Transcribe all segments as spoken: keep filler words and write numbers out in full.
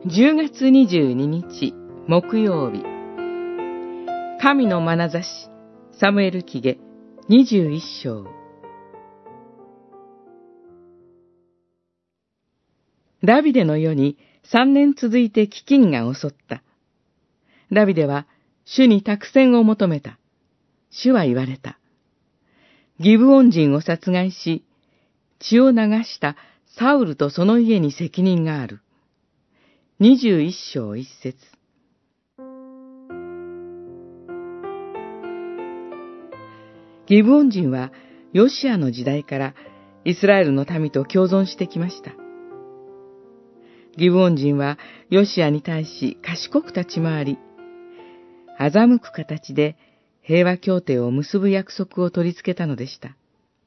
じゅうがつにじゅうににち木曜日、神の眼差し、サムエル記下にじゅういっしょう。ダビデの世に三年続いて飢饉が襲った。ダビデは主に託戦を求めた。主は言われた。ギブオン人を殺害し、血を流したサウルとその家に責任がある。にじゅういっしょういっせつ。ギブオン人はヨシアの時代からイスラエルの民と共存してきました。ギブオン人はヨシアに対し賢く立ち回り、欺く形で平和協定を結ぶ約束を取り付けたのでした。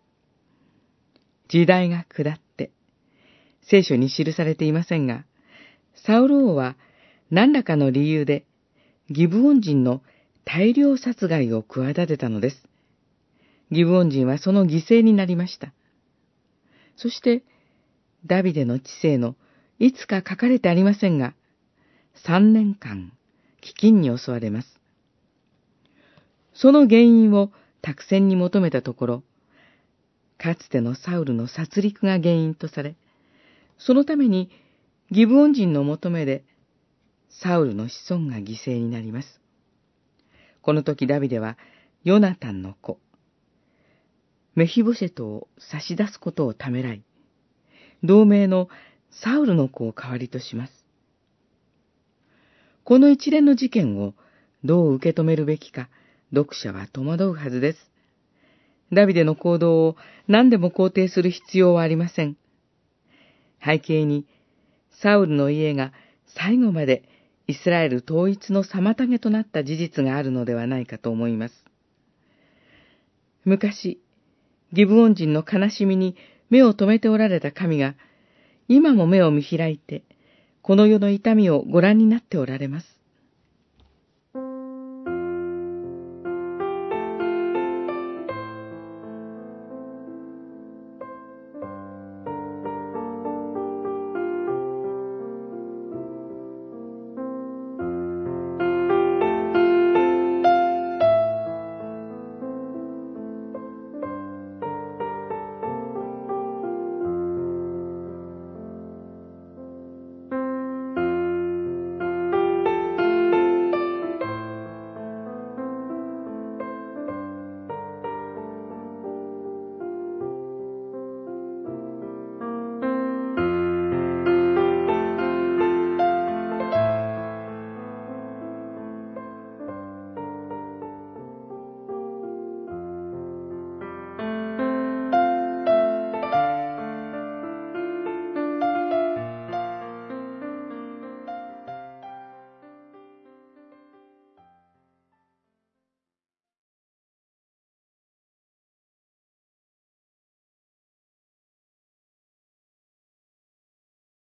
時代が下って、聖書に記されていませんが、サウル王は何らかの理由でギブオン人の大量殺害を企てたのです。ギブオン人はその犠牲になりました。そして、ダビデの治世のいつか書かれてありませんが、三年間、飢饉に襲われます。その原因を託戦に求めたところ、かつてのサウルの殺戮が原因とされ、そのためにギブオン人の求めで、サウルの子孫が犠牲になります。この時ダビデは、ヨナタンの子、メヒボシェトを差し出すことをためらい、同盟のサウルの子を代わりとします。この一連の事件をどう受け止めるべきか、読者は戸惑うはずです。ダビデの行動を何でも肯定する必要はありません。背景に、サウルの家が最後までイスラエル統一の妨げとなった事実があるのではないかと思います。昔、ギブオン人の悲しみに目を留めておられた神が、今も目を見開いて、この世の痛みをご覧になっておられます。